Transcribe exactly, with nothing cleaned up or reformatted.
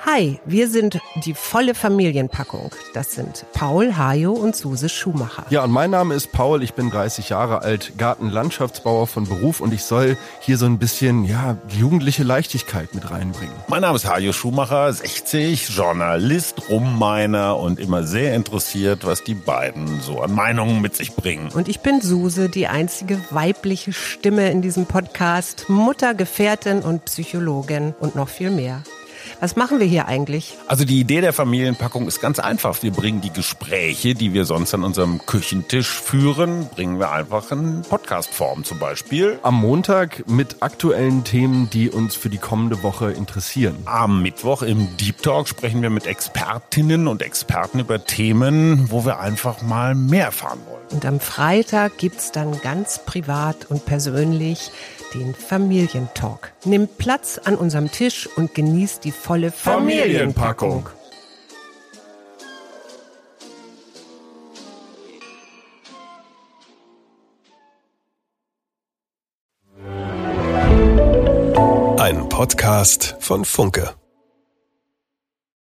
Hi, wir sind die volle Familienpackung. Das sind Paul, Hajo und Suse Schumacher. Ja, und mein Name ist Paul, ich bin dreißig Jahre alt, Gartenlandschaftsbauer von Beruf und ich soll hier so ein bisschen, ja, jugendliche Leichtigkeit mit reinbringen. Mein Name ist Hajo Schumacher, sechzig, Journalist, Rumminer und immer sehr interessiert, was die beiden so an Meinungen mit sich bringen. Und ich bin Suse, die einzige weibliche Stimme in diesem Podcast, Mutter, Gefährtin und Psychologin und noch viel mehr. Was machen wir hier eigentlich? Also die Idee der Familienpackung ist ganz einfach. Wir bringen die Gespräche, die wir sonst an unserem Küchentisch führen, bringen wir einfach in Podcastform zum Beispiel. Am Montag mit aktuellen Themen, die uns für die kommende Woche interessieren. Am Mittwoch im Deep Talk sprechen wir mit Expertinnen und Experten über Themen, wo wir einfach mal mehr erfahren wollen. Und am Freitag gibt's dann ganz privat und persönlich den Familientalk. Nimm Platz an unserem Tisch und genießt die volle Familienpackung. Ein Podcast von Funke.